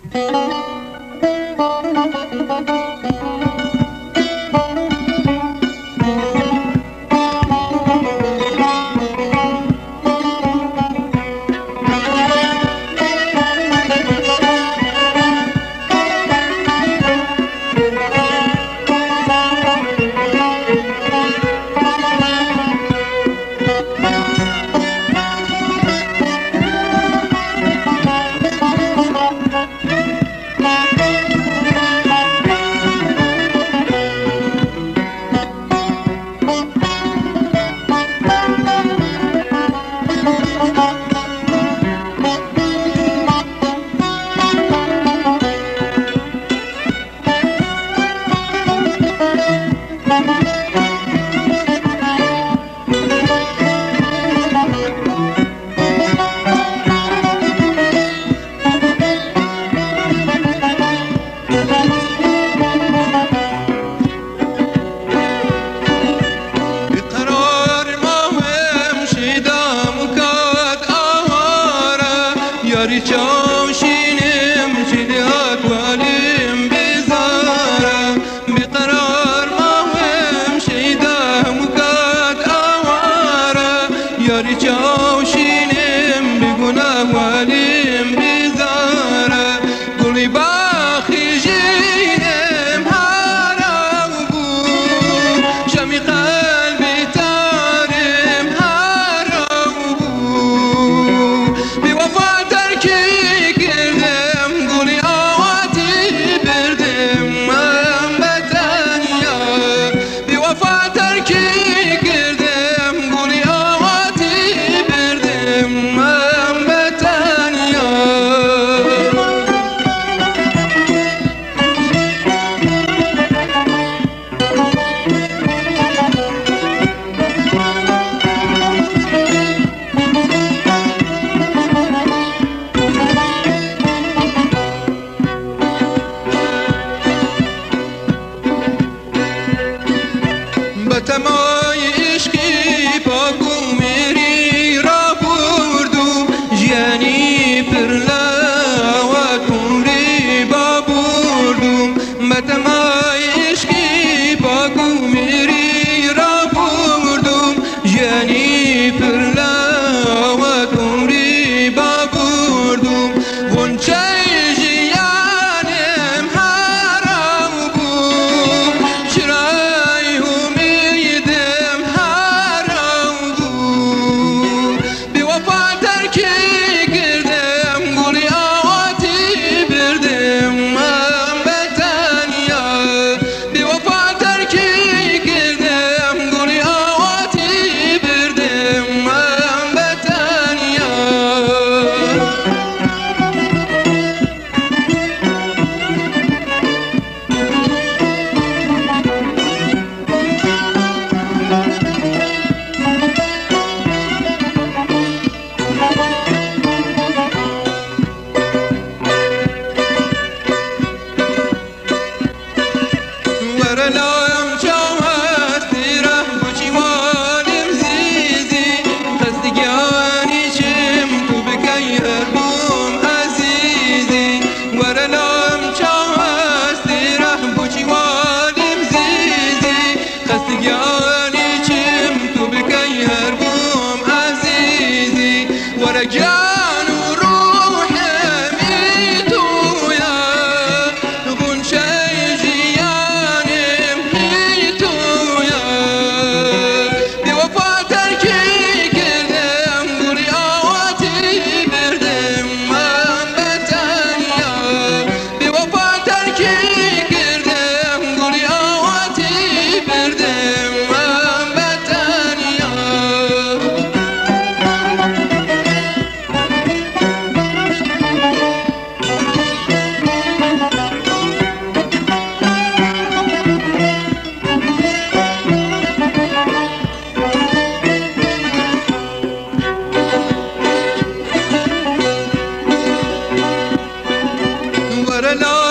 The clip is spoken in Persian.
یاری چاوشینم جدیات والیم بزارم بیقرار ماهم شیدم وقت آوارم یاری چاوشینم بگناه والیم بزارم گلی باخی جینم هارم بود شمی قلبی تارم هارم بود بیوفا تمای عشقی پاکو میری را بردم جیانی پر لاوات عمری با بردم به تمای عشقی پاکو میری را بردم جیانی پر لاوات عمری با بردم غنچه جان وروح ميتويا غنشي جيان ميتويا بوفا تركي كردم قولي آواتي بردم من بتانيا بوفا تركي كردم قولي آواتي بردم من بتانيا لا